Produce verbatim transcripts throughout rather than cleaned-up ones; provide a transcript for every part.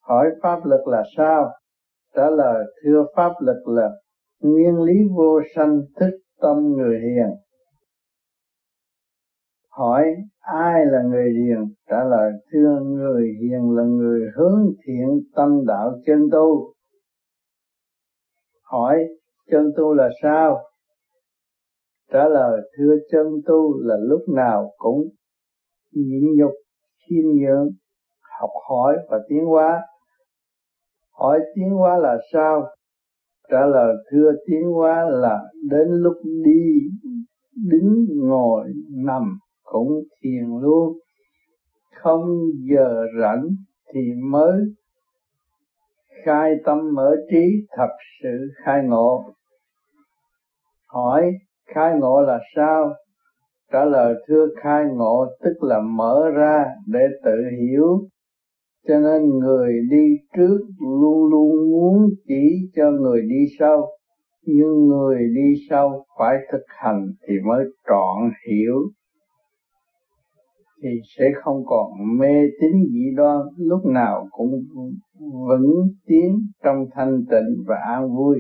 Hỏi pháp lực là sao? Trả lời: thưa, pháp lực là nguyên lý vô sanh thức tâm người hiền. Hỏi ai là người hiền? Trả lời: thưa, người hiền là người hướng thiện tâm đạo chân tu. Hỏi chân tu là sao? Trả lời: thưa, chân tu là lúc nào cũng nhịn nhục, khiêm nhường, học hỏi và tiến hóa. Hỏi tiến hóa là sao? Trả lời: thưa, tiến hóa là đến lúc đi, đứng, ngồi, nằm cũng thiền luôn, không giờ rảnh thì mới khai tâm mở trí, thật sự khai ngộ. Hỏi khai ngộ là sao? Trả lời: thưa, khai ngộ tức là mở ra để tự hiểu. Cho nên người đi trước luôn luôn muốn chỉ cho người đi sau, nhưng người đi sau phải thực hành thì mới trọn hiểu, thì sẽ không còn mê tín dị đoan, lúc nào cũng vững tiến trong thanh tịnh và an vui.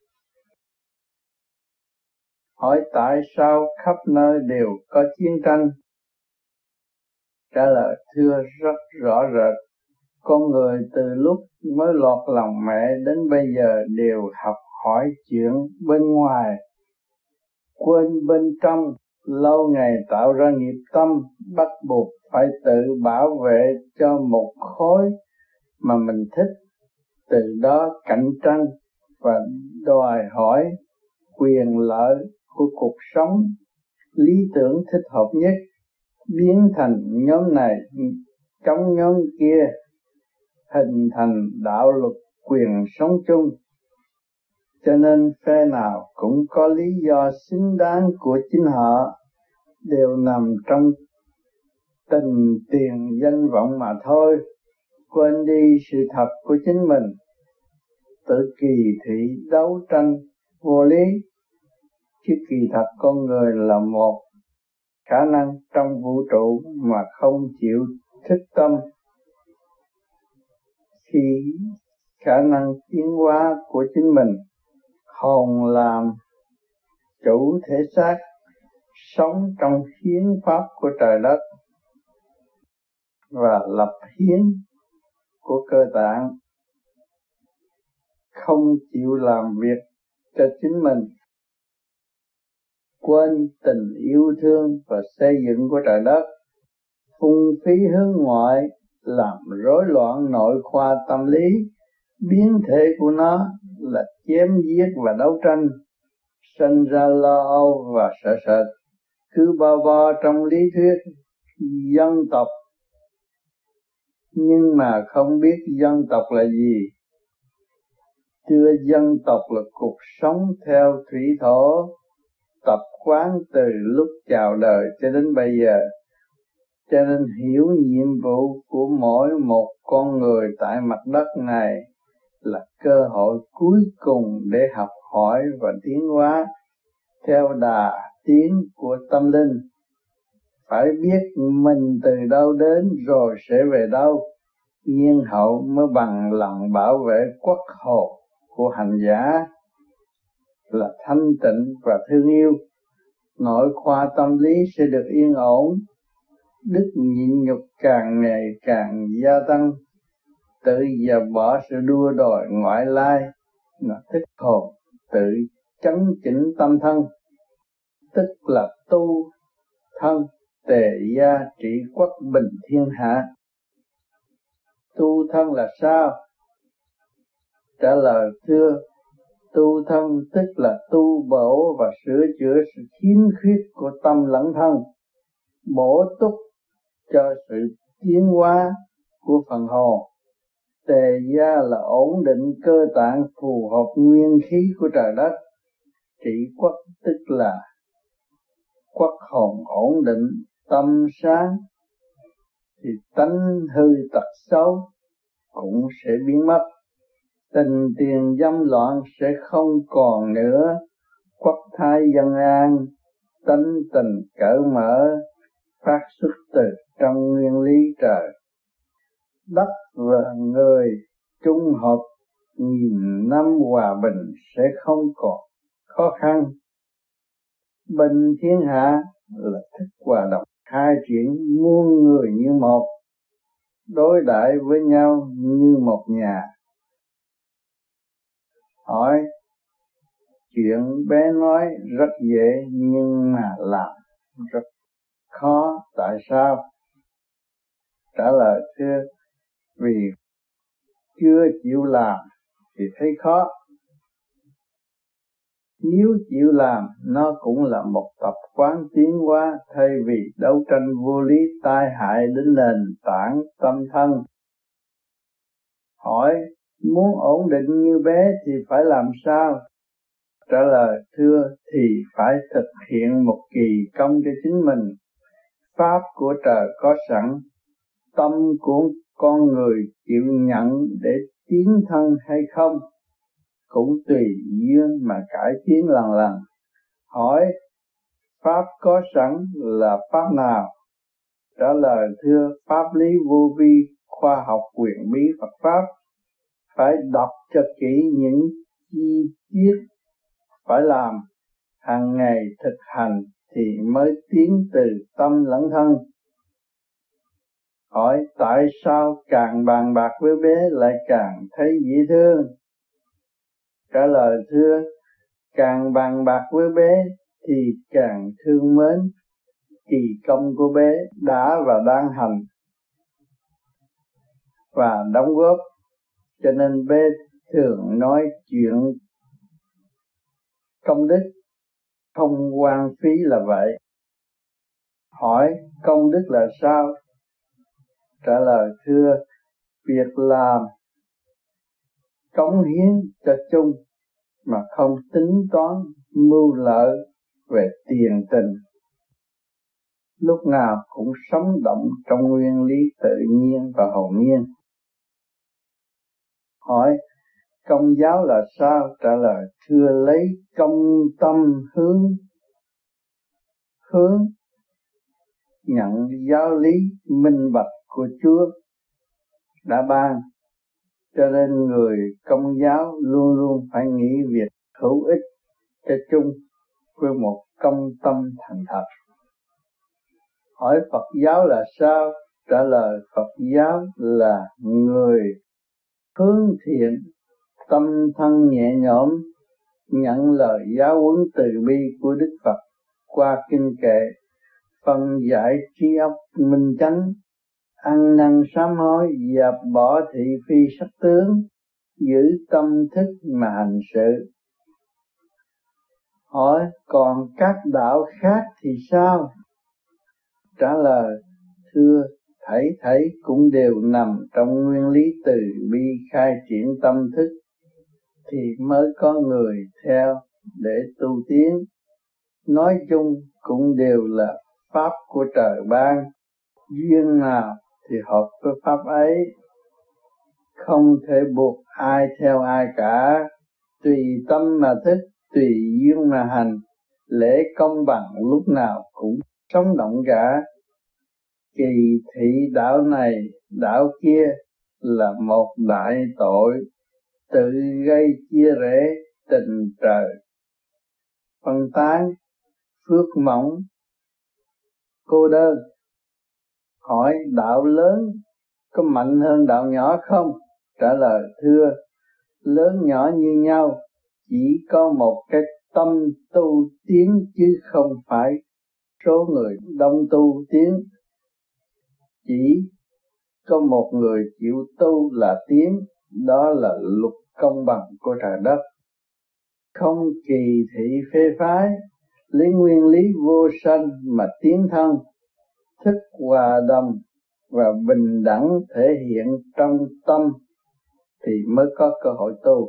Hỏi tại sao khắp nơi đều có chiến tranh? Trả lời: thưa, rất rõ rệt. Con người từ lúc mới lọt lòng mẹ đến bây giờ đều học hỏi chuyện bên ngoài, quên bên trong, lâu ngày tạo ra nghiệp tâm, bắt buộc phải tự bảo vệ cho một khối mà mình thích, từ đó cạnh tranh và đòi hỏi quyền lợi của cuộc sống lý tưởng thích hợp nhất, biến thành nhóm này chống nhóm kia, hình thành đạo luật quyền sống chung. Cho nên phe nào cũng có lý do xứng đáng của chính họ, đều nằm trong tình tiền danh vọng mà thôi, quên đi sự thật của chính mình, tự kỳ thị đấu tranh vô lý. Chứ kỳ thật con người là một khả năng trong vũ trụ mà không chịu thức tâm, khi khả năng tiến hóa của chính mình, hồn làm chủ thể xác, sống trong hiến pháp của trời đất và lập hiến của cơ tạng, không chịu làm việc cho chính mình, quên tình yêu thương và xây dựng của trời đất, phung phí hướng ngoại, làm rối loạn nội khoa tâm lý. Biến thể của nó là chém giết và đấu tranh, sinh ra lo âu và sợ sệt, cứ bao bo trong lý thuyết dân tộc, nhưng mà không biết dân tộc là gì. Chưa dân tộc là cuộc sống theo thủy thổ, tập quán từ lúc chào đời cho đến bây giờ. Cho nên hiểu nhiệm vụ của mỗi một con người tại mặt đất này là cơ hội cuối cùng để học hỏi và tiến hóa theo đà tiến của tâm linh. Phải biết mình từ đâu đến rồi sẽ về đâu, nhiên hậu mới bằng lòng bảo vệ quốc hồn của hành giả là thanh tịnh và thương yêu. Nội khoa tâm lý sẽ được yên ổn, đức nhịn nhục càng ngày càng gia tăng, tự dẹp bỏ sự đua đòi ngoại lai, là thức hồn tự chấn chỉnh tâm thân, tức là tu thân tề gia trị quốc bình thiên hạ. Tu thân là sao? Trả lời: thưa, tu thân tức là tu bổ và sửa chữa sự khiếm khuyết của tâm lẫn thân, bổ túc cho sự tiến hóa của phần hồn. Tề gia là ổn định cơ tạng phù hợp nguyên khí của trời đất. Trị quốc tức là quốc hồn ổn định, tâm sáng, thì tánh hư tật xấu cũng sẽ biến mất. Tình tiền dâm loạn sẽ không còn nữa, quốc thái dân an, tánh tình cởi mở, phát xuất từ trong nguyên lý trời đất và người trung hợp nghìn năm hòa bình sẽ không còn khó khăn. Bên thiên hạ là thức hòa đồng khai triển muôn người như một, đối đãi với nhau như một nhà. Hỏi chuyện bé nói rất dễ nhưng mà làm rất khó, tại sao? Trả lời thưa, vì chưa chịu làm thì thấy khó. Nếu chịu làm, nó cũng là một tập quán tiến hóa, thay vì đấu tranh vô lý tai hại đến nền tảng tâm thân. Hỏi, muốn ổn định như bé thì phải làm sao? Trả lời, thưa, thì phải thực hiện một kỳ công cho chính mình. Pháp của trời có sẵn, tâm của con người chịu nhận để tiến thân hay không cũng tùy duyên mà cải tiến lần lần. Hỏi, pháp có sẵn là pháp nào? Trả lời, thưa, pháp lý vô vi, khoa học quyền bí Phật pháp. Phải đọc cho kỹ những chi tiết phải làm, hàng ngày thực hành thì mới tiến từ tâm lẫn thân. Hỏi, tại sao càng bàn bạc với bé lại càng thấy dễ thương? Trả lời, thưa, càng bàn bạc với bé thì càng thương mến kỳ công của bé đã và đang hành và đóng góp, cho nên bé thường nói chuyện công đức không hoang phí là vậy. Hỏi, công đức là sao? Trả lời, thưa, việc làm cống hiến cho chung mà không tính toán mưu lợi về tiền tình, lúc nào cũng sống động trong nguyên lý tự nhiên và hồn nhiên. Hỏi, công giáo là sao? Trả lời, thưa, lấy công tâm hướng hướng nhận giáo lý minh bạch của Chúa đã ban, cho nên người công giáo luôn luôn phải nghĩ việc hữu ích cho chung với một công tâm thành thật. Hỏi, Phật giáo là sao? Trả lời, Phật giáo là người hướng thiện, tâm thân nhẹ nhõm, nhận lời giáo huấn từ bi của Đức Phật qua kinh kệ, phân giải trí óc minh chánh, ăn năn sám hối, dẹp bỏ thị phi sắc tướng, giữ tâm thức mà hành sự. Hỏi, còn các đạo khác thì sao? Trả lời, thưa, thảy thảy cũng đều nằm trong nguyên lý từ bi khai triển tâm thức thì mới có người theo để tu tiến. Nói chung cũng đều là pháp của trời ban, duyên nào thì hợp với pháp ấy, không thể buộc ai theo ai cả, tùy tâm mà thức, tùy duyên mà hành, lễ công bằng lúc nào cũng sống động cả. Kỳ thị đạo này đạo kia là một đại tội, tự gây chia rẽ tình trời, phân tán phước mỏng cô đơn. Hỏi, đạo lớn có mạnh hơn đạo nhỏ không? Trả lời, thưa, lớn nhỏ như nhau, chỉ có một cái tâm tu tiến chứ không phải số người đông tu tiến. Chỉ có một người chịu tu là tiến, đó là luật công bằng của trời đất. Không kỳ thị phê phái, lấy nguyên lý vô sanh mà tiến thân, thức hòa đồng và bình đẳng thể hiện trong tâm thì mới có cơ hội tu.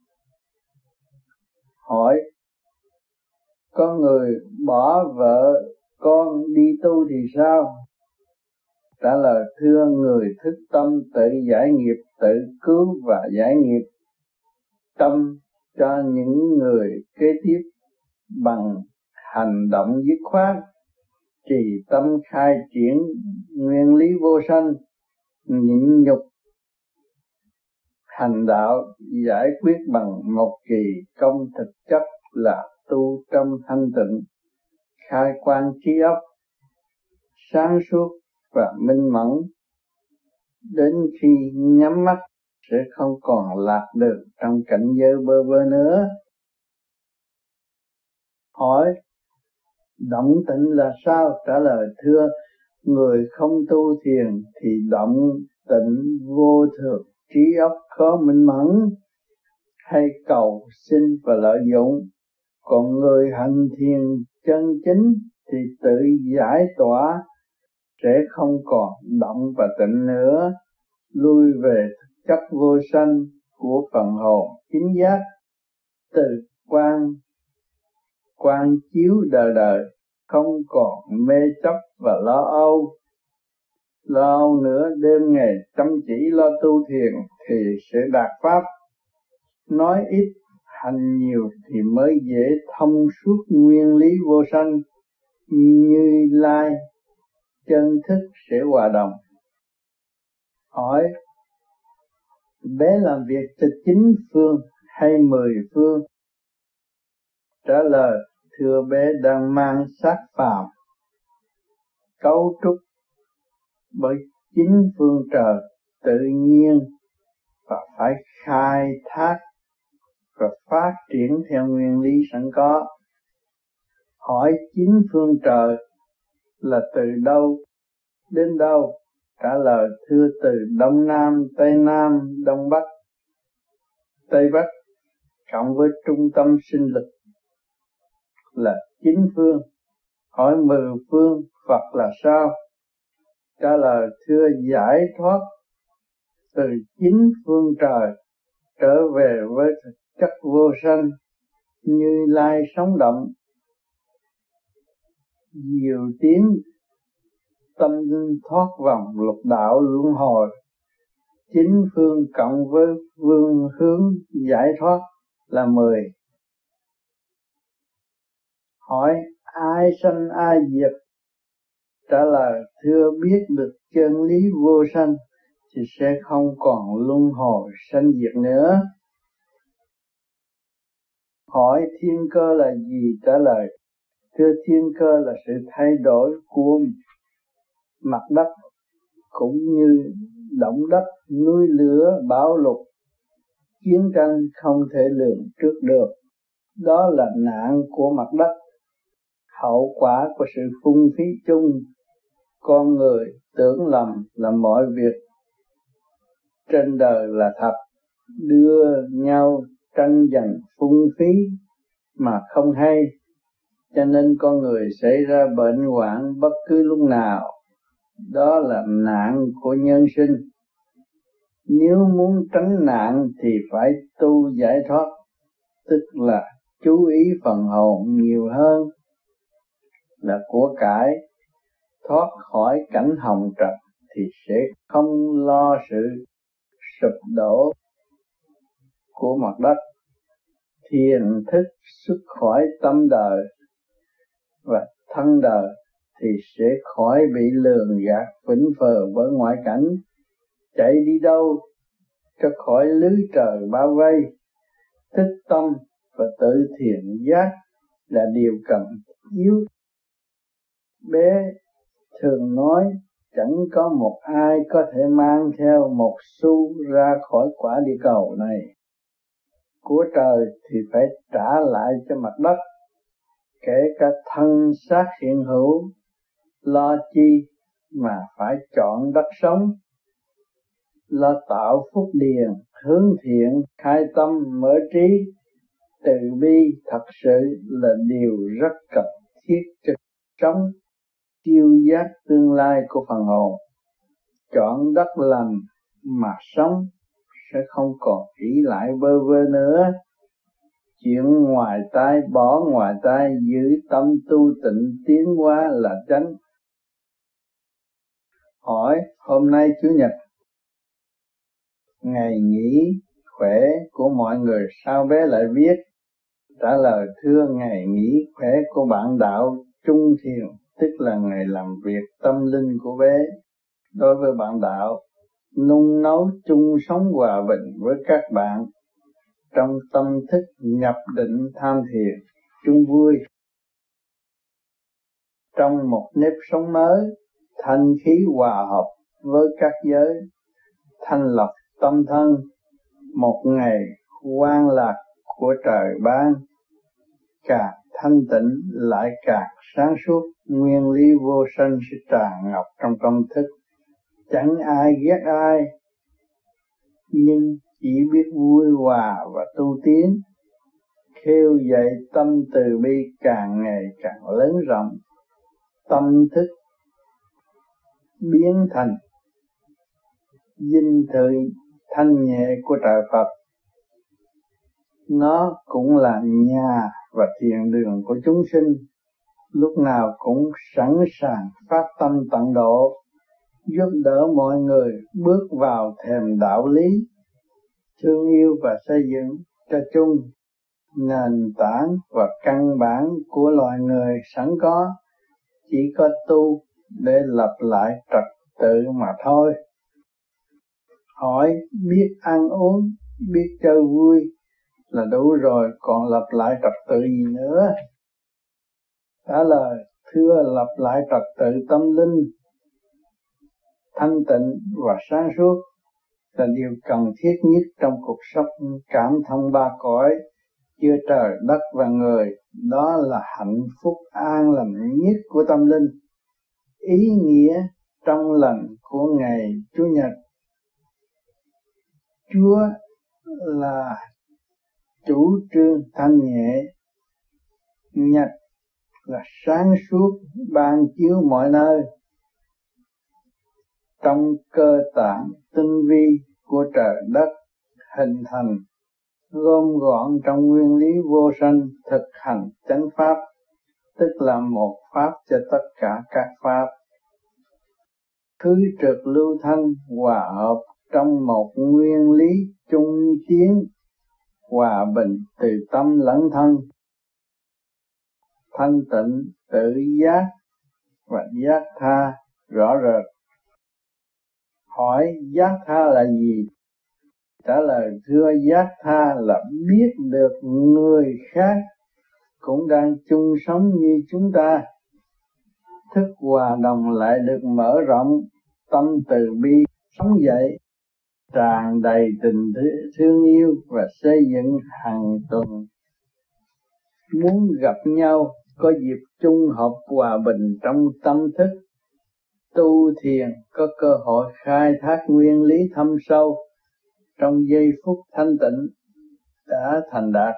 Hỏi, có người bỏ vợ con đi tu thì sao? Trả lời, thưa, người thức tâm tự giải nghiệp, tự cứu và giải nghiệp tâm cho những người kế tiếp bằng hành động dứt khoát, trì tâm khai triển nguyên lý vô sanh, nhịn nhục hành đạo giải quyết bằng một kỳ công, thực chất là tu trong thanh tịnh, khai quang trí óc sáng suốt và minh mẫn, đến khi nhắm mắt sẽ không còn lạc đường trong cảnh giới bơ vơ nữa. Hỏi động tịnh là sao? Trả lời thưa, người không tu thiền thì động tịnh vô thường, trí óc khó minh mẫn hay cầu xin và lợi dụng. Còn người hành thiền chân chính thì tự giải tỏa, sẽ không còn động và tịnh nữa, lui về thực chất vô sanh của phần hồn chính giác, từ quan quan chiếu đời đời, không còn mê chấp và lo âu. Lo âu nữa, đêm ngày chăm chỉ lo tu thiền thì sẽ đạt pháp. Nói ít hành nhiều thì mới dễ thông suốt nguyên lý vô sanh. Như Lai chân thức sẽ hòa đồng. Hỏi bé làm việc cho chín phương hay mười phương? Trả lời thưa, bé đang mang xác phàm cấu trúc bởi chín phương trời tự nhiên và phải khai thác và phát triển theo nguyên lý sẵn có. Hỏi chín phương trời là từ đâu đến đâu? Trả lời thưa, từ Đông Nam, Tây Nam, Đông Bắc, Tây Bắc cộng với trung tâm sinh lực là chín phương. Hỏi mười phương Phật là sao? Trả lời thưa, giải thoát từ chín phương trời trở về với thực chất vô sanh, Như Lai sống động, diệu tiến tâm thoát vòng lục đạo luân hồi. Chín phương cộng với phương hướng giải thoát là mười. Hỏi ai sanh ai diệt? Trả lời thưa, biết được chân lý vô sanh thì sẽ không còn luân hồi sanh diệt nữa. Hỏi thiên cơ là gì? Trả lời thưa, thiên cơ là sự thay đổi của mặt đất cũng như động đất, núi lửa, bão lụt, chiến tranh không thể lường trước được. Đó là nạn của mặt đất, hậu quả của sự phung phí chung. Con người tưởng lầm là mọi việc trên đời là thật, đưa nhau tranh giành phung phí mà không hay, cho nên con người xảy ra bệnh hoạn bất cứ lúc nào. Đó là nạn của nhân sinh. Nếu muốn tránh nạn thì phải tu giải thoát, tức là chú ý phần hồn nhiều hơn là của cải. Thoát khỏi cảnh hồng trần thì sẽ không lo sự sụp đổ của mặt đất. Thiền thức xuất khỏi tâm đời và thân đời thì sẽ khỏi bị lường gạt phỉnh phờ bởi ngoại cảnh. Chạy đi đâu cho khỏi lưới trời bao vây. Thức tâm và tự thiền giác là điều cần yếu. Bé thường nói chẳng có một ai có thể mang theo một xu ra khỏi quả địa cầu này. Của trời thì phải trả lại cho mặt đất, kể cả thân xác hiện hữu. Lo chi mà phải chọn đất sống, lo tạo phúc điền, hướng thiện, khai tâm, mở trí. Từ bi thật sự là điều rất cần thiết cho sống siêu giác tương lai của phần hồn. Chọn đất lành mà sống sẽ không còn ỷ lại bơ vơ nữa. Chuyện ngoài tai bỏ ngoài tai, giữ tâm tu tịnh tiến hóa là chánh. Hỏi hôm nay Chủ nhật, ngày nghỉ khỏe của mọi người sao bé lại viết? Trả lời thưa, ngày nghỉ khỏe của bạn đạo trung thiền, tức là ngày làm việc tâm linh của bé. Đối với bạn đạo, nung nấu chung sống hòa bình với các bạn trong tâm thức nhập định tham thiền chung vui. Trong một nếp sống mới, thanh khí hòa hợp với các giới, thanh lọc tâm thân, một ngày hoan lạc của trời ban, càng thanh tịnh lại càng sáng suốt, nguyên lý vô sanh sẽ tràn ngập trong tâm thức. Chẳng ai ghét ai, nhưng chỉ biết vui hòa và tu tiến, khêu dậy tâm từ bi càng ngày càng lớn rộng, tâm thức biến thành dinh thự thanh nhẹ của trời Phật. Nó cũng là nhà và thiền đường của chúng sinh, lúc nào cũng sẵn sàng phát tâm tận độ, giúp đỡ mọi người bước vào thềm đạo lý, thương yêu và xây dựng cho chung. Nền tảng và căn bản của loài người sẵn có, chỉ có tu để lập lại trật tự mà thôi. Hỏi biết ăn uống, biết chơi vui là đủ rồi, còn lập lại trật tự gì nữa? Trả lời, thưa, lập lại trật tự tâm linh thanh tịnh và sáng suốt là điều cần thiết nhất trong cuộc sống cảm thông ba cõi, giữa trời đất và người. Đó là hạnh phúc an lành nhất của tâm linh, ý nghĩa trong lành của ngày Chủ nhật. Chúa là chủ trương thanh nhẹ, nhật là sáng suốt ban chiếu mọi nơi. Trong cơ tạng tinh vi của trời đất hình thành, gom gọn trong nguyên lý vô sanh, thực hành chánh pháp, tức là một pháp cho tất cả các pháp. Khứ trực lưu thanh hòa hợp trong một nguyên lý chung tiến, hòa bình từ tâm lẫn thân, thanh tịnh tự giác và giác tha rõ rệt. Hỏi giác tha là gì? Trả lời, thưa, giác tha là biết được người khác cũng đang chung sống như chúng ta, thức hòa đồng lại được mở rộng, tâm từ bi sống dậy, tràn đầy tình thương yêu và xây dựng hàng tuần. Muốn gặp nhau, có dịp chung hợp hòa bình trong tâm thức, tu thiền có cơ hội khai thác nguyên lý thâm sâu trong giây phút thanh tịnh đã thành đạt.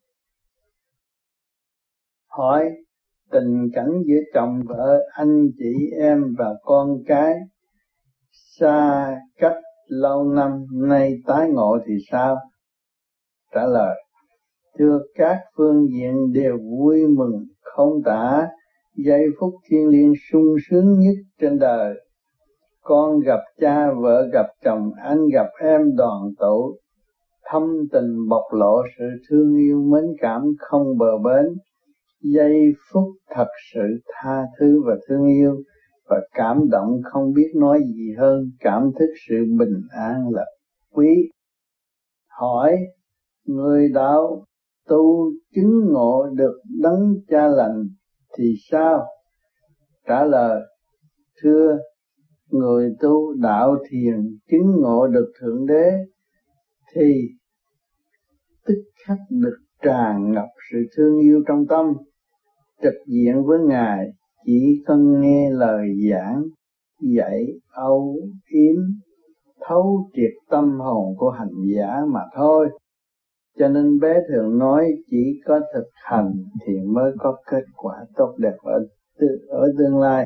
Hỏi tình cảnh giữa chồng vợ, anh chị em và con cái xa cách lâu năm nay tái ngộ thì sao? Trả lời, thưa, các phương diện đều vui mừng không tả, giây phút thiêng liêng sung sướng nhất trên đời. Con gặp cha, vợ gặp chồng, anh gặp em đoàn tụ, thâm tình bộc lộ sự thương yêu mến cảm không bờ bến. Giây phút thật sự tha thứ và thương yêu và cảm động không biết nói gì hơn, cảm thức sự bình an là quý. Hỏi người đạo tu chứng ngộ được đấng cha lành thì sao? Trả lời, thưa, người tu đạo thiền chứng ngộ được Thượng Đế thì tức khắc được tràn ngập sự thương yêu trong tâm, trực diện với Ngài, chỉ cần nghe lời giảng dạy âu yếm thấu triệt tâm hồn của hành giả mà thôi. Cho nên bé thường nói chỉ có thực hành thì mới có kết quả tốt đẹp ở, ở tương lai.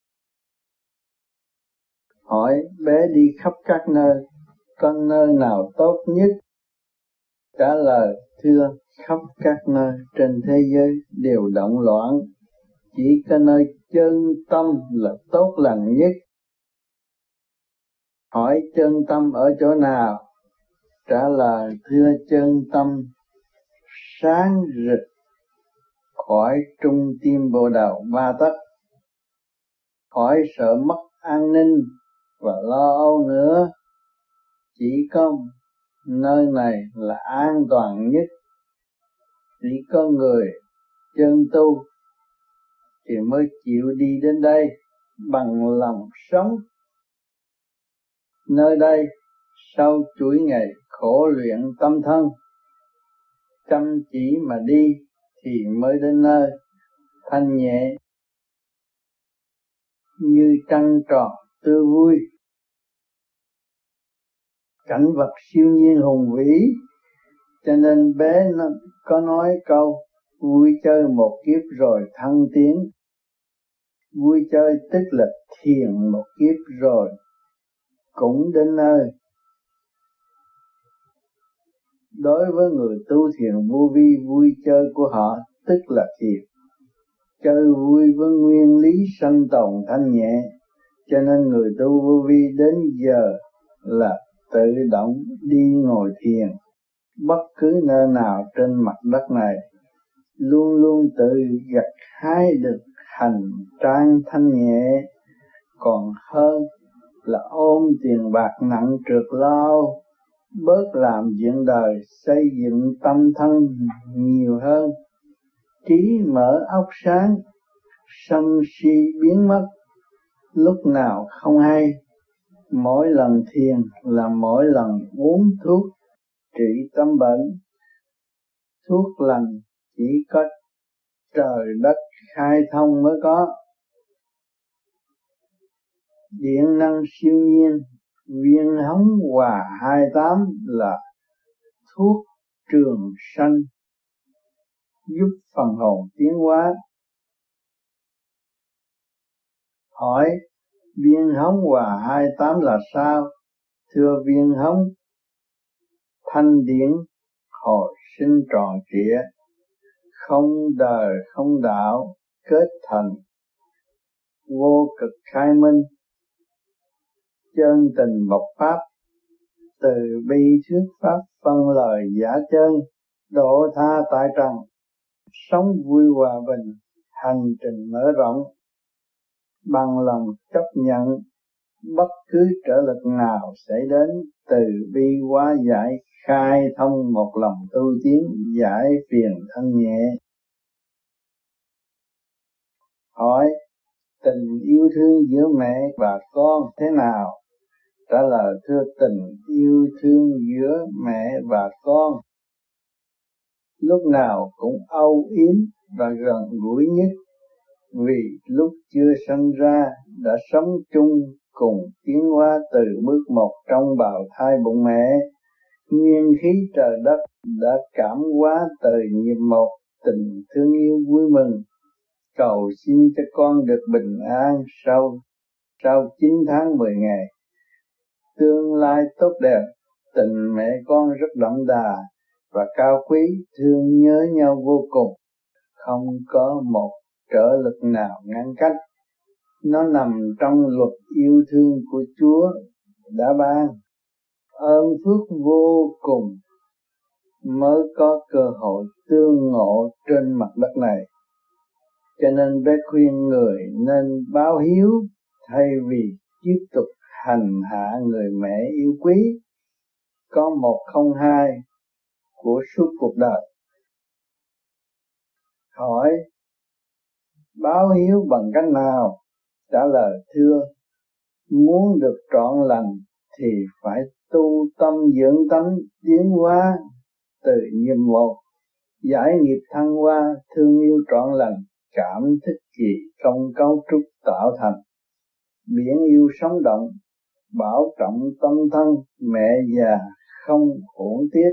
Hỏi bé đi khắp các nơi, có nơi nào tốt nhất? Trả lời, thưa, khắp các nơi trên thế giới đều động loạn, chỉ có nơi chân tâm là tốt lành nhất. Hỏi chân tâm ở chỗ nào? Trả lời, thưa, chân tâm sáng rực khỏi trung tim bộ đầu ba tấc, khỏi sợ mất an ninh và lo âu nữa, chỉ có nơi này là an toàn nhất, chỉ có người chân tu thì mới chịu đi đến đây bằng lòng sống. Nơi đây sau chuỗi ngày khổ luyện tâm thân, chăm chỉ mà đi thì mới đến nơi thanh nhẹ như trăng tròn tươi vui. Cảnh vật siêu nhiên hùng vĩ, cho nên bé nó có nói câu vui chơi một kiếp rồi thăng tiến. Vui chơi tức là thiền một kiếp rồi cũng đến nơi. Đối với người tu thiền vô vi, vui chơi của họ tức là thiền. Chơi vui với nguyên lý sanh tồn thanh nhẹ, cho nên người tu vô vi đến giờ là tự động đi ngồi thiền. Bất cứ nơi nào trên mặt đất này luôn luôn tự gặt hái được hành trang thanh nhẹ, còn hơn là ôm tiền bạc nặng trược lao, bớt làm chuyện đời, xây dựng tâm thân nhiều hơn. Trí mở óc sáng, sân si biến mất, lúc nào không hay. Mỗi lần thiền là mỗi lần uống thuốc trị tâm bệnh. Thuốc lành chỉ có trời đất khai thông mới có. Điện năng siêu nhiên, viên hống hòa hai tám là thuốc trường sanh, giúp phần hồn tiến hóa. Hỏi viên hống hòa hai tám là sao? Thưa viên hống, thanh điển hồi sinh tròn trịa, không đời không đạo, kết thành vô cực khai minh, chân tình bộc pháp, từ bi thuyết pháp phân lời giả chân, độ tha tại trần, sống vui hòa bình, hành trình mở rộng, bằng lòng chấp nhận bất cứ trở lực nào xảy đến, từ bi hóa giải, khai thông một lòng tu tiến, giải phiền thanh nhẹ. Hỏi tình yêu thương giữa mẹ và con thế nào? Trả lời thưa tình yêu thương giữa mẹ và con lúc nào cũng âu yếm và gần gũi nhất, vì lúc chưa sinh ra đã sống chung cùng tiến hóa từ bước một trong bào thai bụng mẹ. Nguyên khí trời đất đã cảm hóa từ nhịp một, tình thương yêu vui mừng, cầu xin cho con được bình an sau sau chín tháng mười ngày. Tương lai tốt đẹp, tình mẹ con rất đậm đà và cao quý, thương nhớ nhau vô cùng, không có một trở lực nào ngăn cách. Nó nằm trong luật yêu thương của Chúa đã ban, ơn phước vô cùng mới có cơ hội tương ngộ trên mặt đất này. Cho nên bé khuyên người nên báo hiếu thay vì tiếp tục hành hạ người mẹ yêu quý. Có một không hai của suốt cuộc đời. Hỏi báo hiếu bằng cách nào? Trả lời thưa, muốn được trọn lành thì phải tu tâm dưỡng tánh, tiến hóa từ nhịp một, giải nghiệp thăng hoa, thương yêu trọn lành, cảm thức gì trong cấu trúc tạo thành. Biển yêu sống động, bảo trọng tâm thân, mẹ già không uổng tiếc.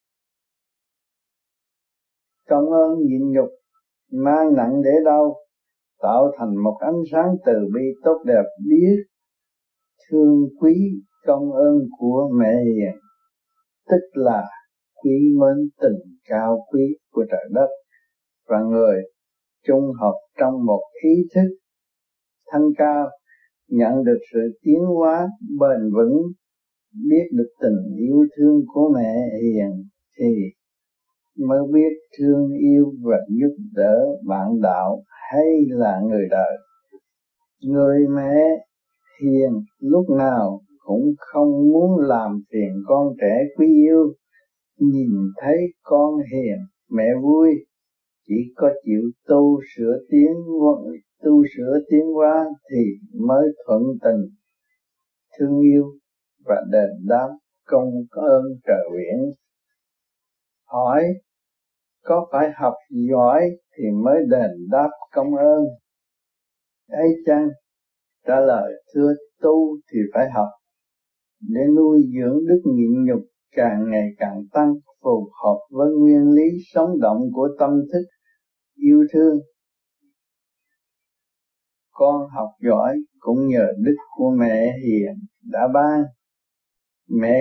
Công ơn nhịn nhục mang nặng để đâu, tạo thành một ánh sáng từ bi tốt đẹp, biết thương quý công ơn của mẹ hiền, tức là quý mến tình cao quý của trời đất và người, chung hợp trong một ý thức thanh cao, nhận được sự tiến hóa bền vững, biết được tình yêu thương của mẹ hiền thì mới biết thương yêu và giúp đỡ bạn đạo hay là người đời. Người mẹ hiền lúc nào cũng không muốn làm phiền con trẻ quý yêu. Nhìn thấy con hiền mẹ vui, chỉ có chịu tu sửa tiến tu sửa tiến hóa thì mới thuận tình thương yêu và đền đáp công ơn trời biển. Hỏi có phải học giỏi thì mới đền đáp công ơn ấy chăng? Trả lời thưa, tu thì phải học để nuôi dưỡng đức nhịn nhục càng ngày càng tăng, phù hợp với nguyên lý sống động của tâm thức yêu thương. Con học giỏi cũng nhờ đức của mẹ hiền đã ban. Mẹ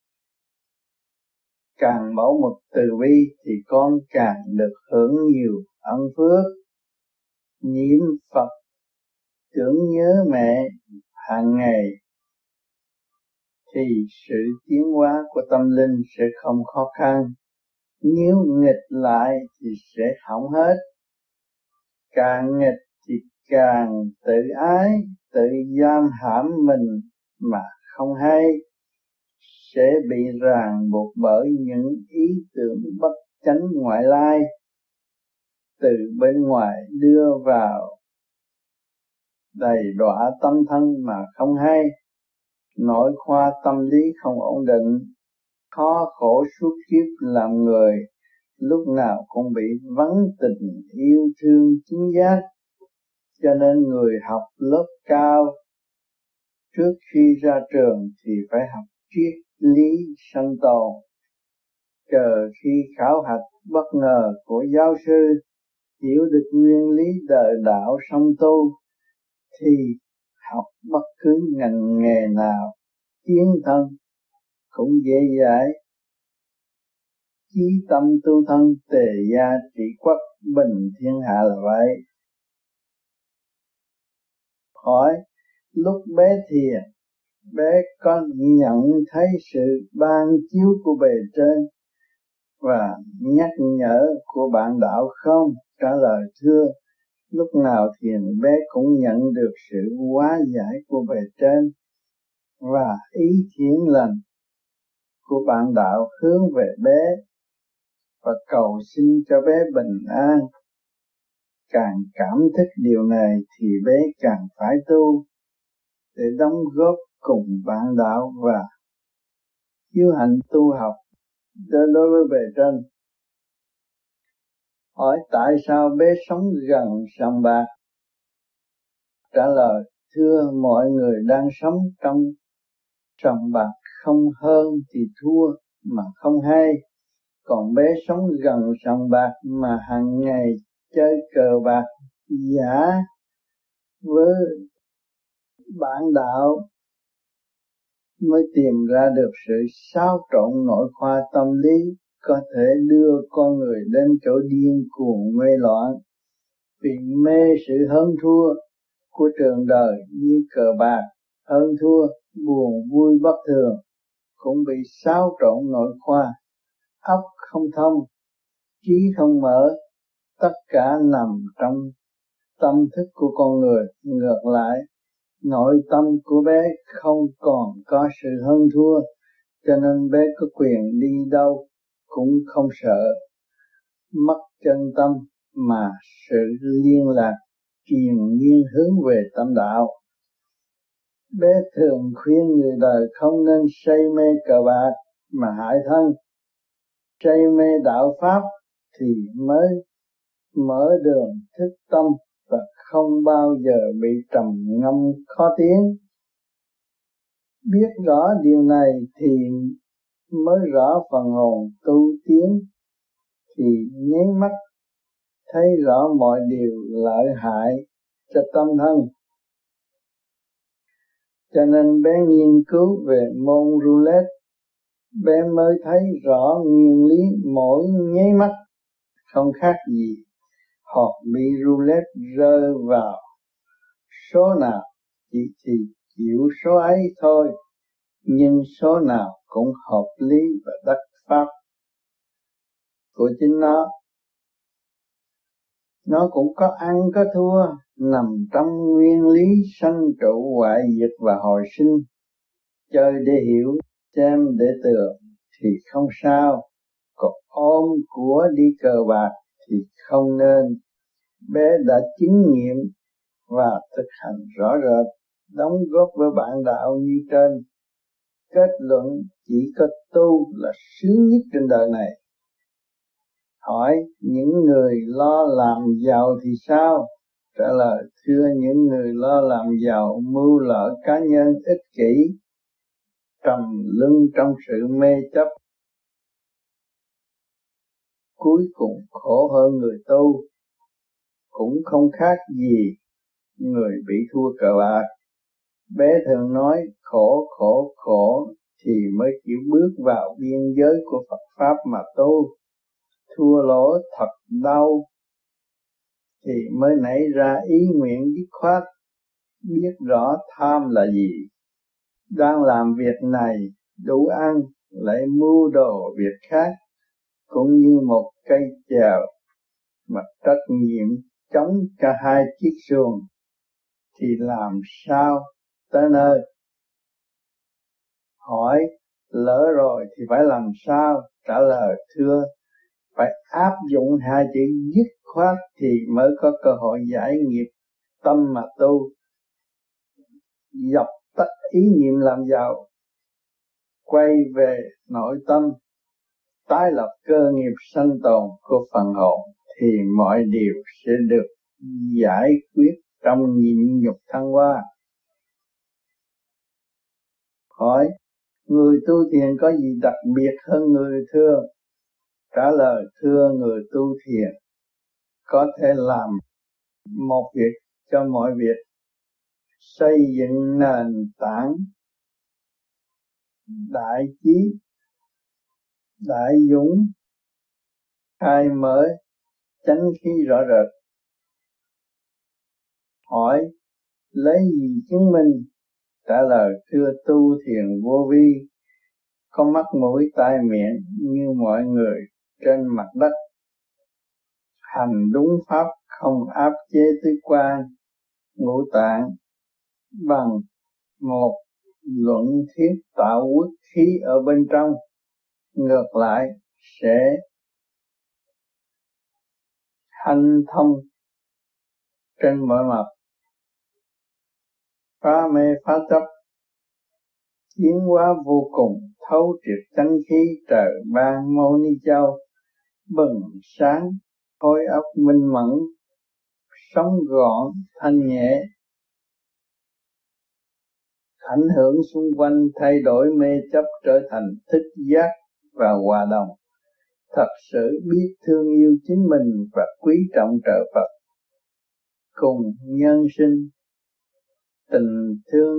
càng mẫu mực từ bi thì con càng được hưởng nhiều ân phước. Niệm Phật tưởng nhớ mẹ hàng ngày thì sự tiến hóa của tâm linh sẽ không khó khăn. Nếu nghịch lại thì sẽ hỏng hết. Càng nghịch thì càng tự ái, tự giam hãm mình mà không hay, sẽ bị ràng buộc bởi những ý tưởng bất chánh ngoại lai từ bên ngoài đưa vào, đầy đọa tâm thân mà không hay. Nội khoa tâm lý không ổn định, khó khổ suốt kiếp làm người, lúc nào cũng bị vắng tình yêu thương chính giác. Cho nên người học lớp cao trước khi ra trường thì phải học triết lý sanh tồn. Chờ khi khảo hạch bất ngờ của giáo sư, hiểu được nguyên lý đời đạo song tu, thì học bất cứ ngành nghề nào tiến thân cũng dễ dãi. Chí tâm tu thân, tề gia trị quốc, bình thiên hạ là vậy. Hỏi lúc bé thiền, bé có nhận thấy sự ban chiếu của bề trên và nhắc nhở của bạn đạo không? Trả lời thưa, lúc nào thiền bé cũng nhận được sự hóa giải của bề trên và ý thiện lành của bạn đạo hướng về bé và cầu xin cho bé bình an. Càng cảm thức điều này thì bé càng phải tu để đóng góp cùng bạn đạo và hiếu hạnh tu học đối với bề trên. Hỏi tại sao bé sống gần sòng bạc? Trả lời thưa, mọi người đang sống trong sòng bạc không hơn thì thua mà không hay. Còn bé sống gần sòng bạc mà hàng ngày chơi cờ bạc giả với bạn đạo mới tìm ra được sự xáo trộn nội khoa tâm lý, có thể đưa con người đến chỗ điên cuồng mê loạn. Vì mê sự hơn thua của trường đời như cờ bạc, hơn thua, buồn vui bất thường, cũng bị xáo trộn nội khoa, óc không thông, trí không mở, tất cả nằm trong tâm thức của con người. Ngược lại, nội tâm của bé không còn có sự hơn thua, cho nên bé có quyền đi đâu cũng không sợ mất chân tâm, mà sự liên lạc triền miên hướng về tâm đạo. Bé thường khuyên người đời không nên say mê cờ bạc mà hại thân. Say mê đạo pháp thì mới mở đường thức tâm và không bao giờ bị trầm ngâm khó tiến. Biết rõ điều này thì mới rõ phần hồn tu tiến, thì nháy mắt thấy rõ mọi điều lợi hại cho tâm thân. Cho nên bé nghiên cứu về môn roulette, bé mới thấy rõ nguyên lý mỗi nháy mắt không khác gì hột bị roulette rơi vào số nào chỉ thì chịu số ấy thôi, nhưng số nào cũng hợp lý và đắc pháp của chính nó. Nó cũng có ăn có thua, nằm trong nguyên lý sanh trụ hoại diệt và hồi sinh. chơi để hiểu, xem để tường thì không sao, còn ôm của đi cờ bạc thì không nên. Bé đã chứng nghiệm và thực hành rõ rệt, đóng góp với bạn đạo như trên. Kết luận chỉ có tu là sướng nhất trên đời này. Hỏi những người lo làm giàu thì sao? Trả lời thưa những người lo làm giàu mưu lợi cá nhân ích kỷ, trầm luân trong sự mê chấp, cuối cùng khổ hơn người tu, cũng không khác gì người bị thua cờ bạc. Bé thường nói khổ khổ khổ thì mới chịu bước vào biên giới của Phật Pháp mà tu. Thua lỗ thật đau thì mới nảy ra ý nguyện dứt khoát, biết rõ tham là gì. Đang làm việc này đủ ăn, lại mưu đồ việc khác, cũng như một cây chèo mà trách nhiệm chống cả hai chiếc xuồng thì làm sao tới nơi. Hỏi lỡ rồi thì phải làm sao? Trả lời thưa phải áp dụng hai chữ dứt khoát thì mới có cơ hội giải nghiệp tâm mà tu. Dập tắt ý niệm làm giàu, quay về nội tâm, tái lập cơ nghiệp sanh tồn của phần hồn thì mọi điều sẽ được giải quyết trong nhịn nhục thăng hoa. Hỏi người tu thiền có gì đặc biệt hơn người thường? Trả lời thưa người tu thiền có thể làm một việc cho mọi việc, xây dựng nền tảng đại trí, đại dũng, khai mở chánh khí rõ rệt. Hỏi lấy gì chứng minh? Trả lời thưa tu thiền vô vi, có mắt mũi tai miệng như mọi người trên mặt đất, hành đúng pháp không áp chế tứ quan ngũ tạng, bằng một luận thuyết tạo quốc khí ở bên trong, ngược lại sẽ hanh thông trên mọi mặt, phá mê phá chấp, tiến hóa vô cùng, thấu triệt chánh khí trời ban Mâu Ni Châu, bừng sáng khối óc minh mẫn, sống gọn thanh nhẹ, ảnh hưởng xung quanh, thay đổi mê chấp trở thành thức giác và hòa đồng. Thật sự biết thương yêu chính mình và quý trọng trợ Phật, cùng nhân sinh tình thương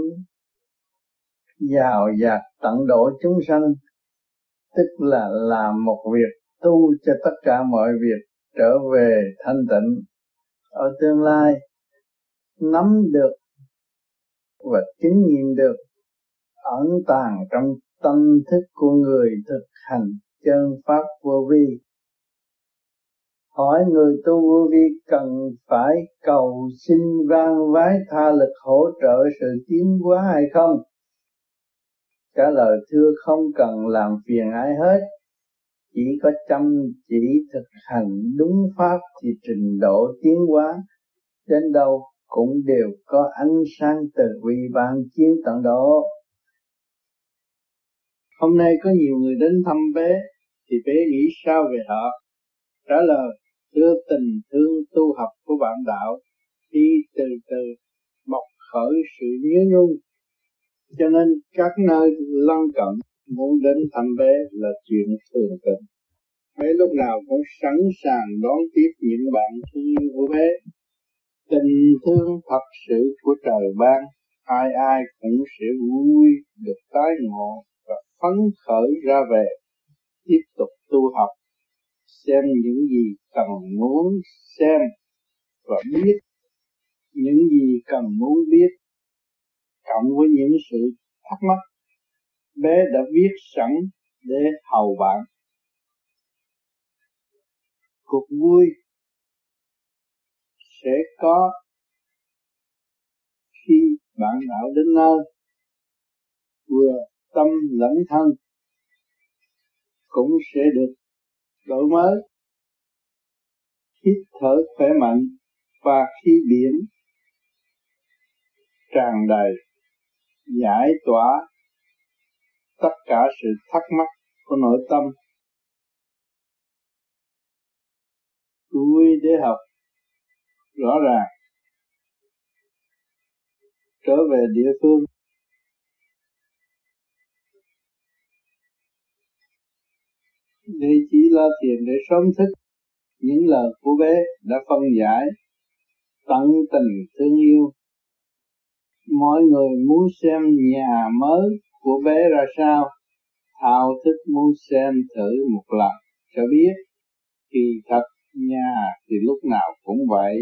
giàu dạt tận độ chúng sanh, tức là làm một việc tu cho tất cả mọi việc trở về thanh tịnh. Ở tương lai nắm được và chứng nghiệm được ẩn tàng trong tâm thức của người thực hành chân pháp vô vi. Hỏi người tu vô vi cần phải cầu xin van vái tha lực hỗ trợ sự tiến hóa hay không? Trả lời thưa không cần làm phiền ai hết, chỉ có chăm chỉ thực hành đúng pháp thì trình độ tiến hóa đến đâu cũng đều có ánh sáng từ bi ban chiếu tận độ. Hôm nay có nhiều người đến thăm bé, thì bé nghĩ sao về họ? Trả lời thưa tình thương tu học của bạn đạo đi từ từ mọc khởi sự nhớ nhung, cho nên các nơi lân cận muốn đến thăm bé là chuyện thường tình. Bé lúc nào cũng sẵn sàng đón tiếp những bạn thương yêu của bé. Tình thương thật sự của trời ban, ai ai cũng sẽ vui được tái ngộ và phấn khởi ra về, tiếp tục tu học, xem những gì cần muốn xem và biết những gì cần muốn biết, cộng với những sự thắc mắc, bé đã viết sẵn để hầu bạn. Cuộc vui sẽ có khi bạn đạo đến nơi, vừa tâm lẫn thân cũng sẽ được đổi mới. Hít thở khỏe mạnh và khí biển tràn đầy, giải tỏa tất cả sự thắc mắc của nội tâm. Vui để học rõ ràng, trở về địa phương. Đây chỉ lo thiền để sớm thức. Những lời của bé đã phân giải tận tình thương yêu. Mọi người muốn xem nhà mới của bé ra sao, thao thức muốn xem thử một lần cho biết. Kỳ thật nhà thì lúc nào cũng vậy,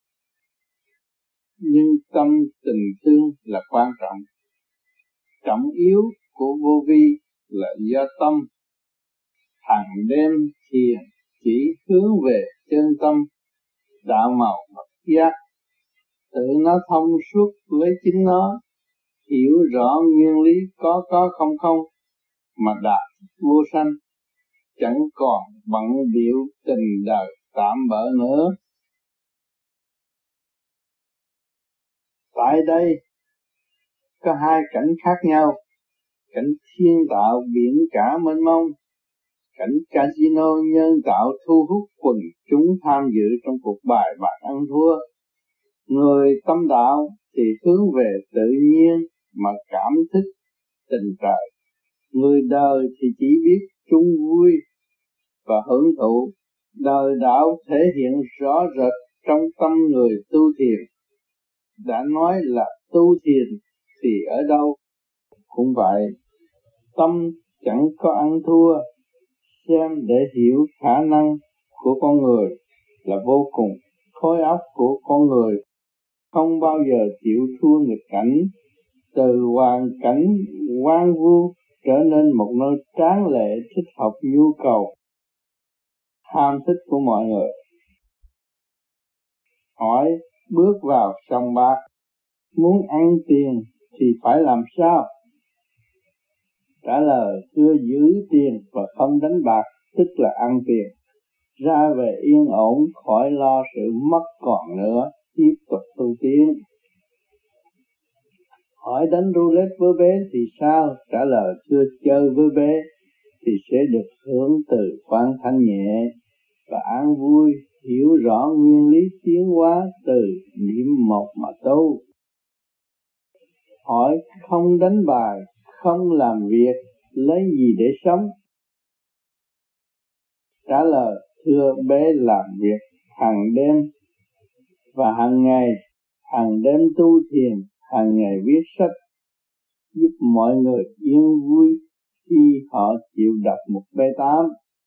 nhưng tâm tình thương là quan trọng. Trọng yếu của vô vi là do tâm. Hàng đêm thiền chỉ hướng về chân tâm, đạo màu bất giác, tự nó thông suốt với chính nó, hiểu rõ nguyên lý có có không không, mà đạt vô sanh, chẳng còn bận biểu tình đời tạm bỡ nữa. Tại đây có hai cảnh khác nhau, cảnh thiên tạo biển cả mênh mông, cảnh casino nhân tạo thu hút quần chúng tham dự trong cuộc bài bạc ăn thua. Người tâm đạo thì hướng về tự nhiên mà cảm thức tình trời. Người đời thì chỉ biết chung vui và hưởng thụ. Đời đạo thể hiện rõ rệt trong tâm người tu thiền. Đã nói là tu thiền thì ở đâu cũng vậy. Tâm chẳng có ăn thua. Xem để hiểu khả năng của con người là vô cùng. Khối óc của con người không bao giờ chịu thua nghịch cảnh. Từ hoàn cảnh hoang vu trở nên một nơi tráng lệ thích hợp nhu cầu ham thích của mọi người. Hỏi bước vào sòng bạc, muốn ăn tiền thì phải làm sao? Trả lời thưa giữ tiền và không đánh bạc tức là ăn tiền. Ra về yên ổn khỏi lo sự mất còn nữa, tiếp tục tu tiến. Hỏi đánh roulette với bé thì sao? Trả lời thưa chơi với bé thì sẽ được hưởng từ quan thanh nhẹ và an vui, hiểu rõ nguyên lý tiến hóa từ điểm một mà tu. Hỏi không đánh bài, không làm việc, lấy gì để sống? Trả lời thưa bé làm việc hàng đêm và hàng ngày, hàng đêm tu thiền, hàng ngày viết sách, giúp mọi người yên vui khi họ chịu đọc một bê tám.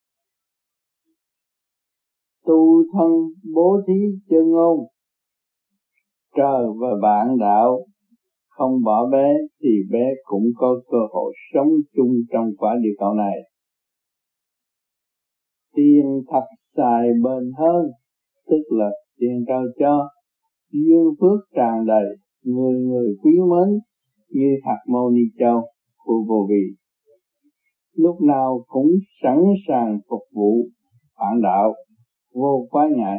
Tu thân bố thí chân ngôn, trời và bạn đạo không bỏ bé thì bé cũng có cơ hội sống chung trong quả địa cầu này. Tiền thật xài bền hơn, tức là tiền trao cho, duyên phước tràn đầy, người người quý mến như hạt mâu ni châu của vô vi. Lúc nào cũng sẵn sàng phục vụ bạn đạo, vô quá ngại.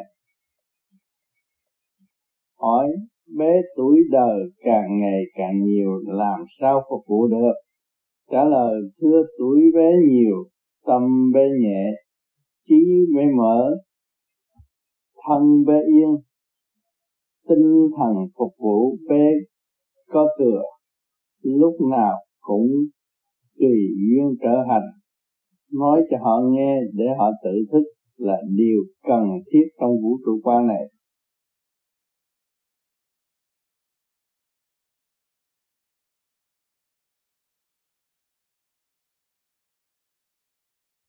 Hỏi bé tuổi đời càng ngày càng nhiều làm sao phục vụ được? Trả lời thưa tuổi bé nhiều, tâm bé nhẹ, trí bé mở, thân bé yên, tinh thần phục vụ bé có thừa, lúc nào cũng tùy duyên trở hành. Nói cho họ nghe để họ tự thức là điều cần thiết trong vũ trụ quan này.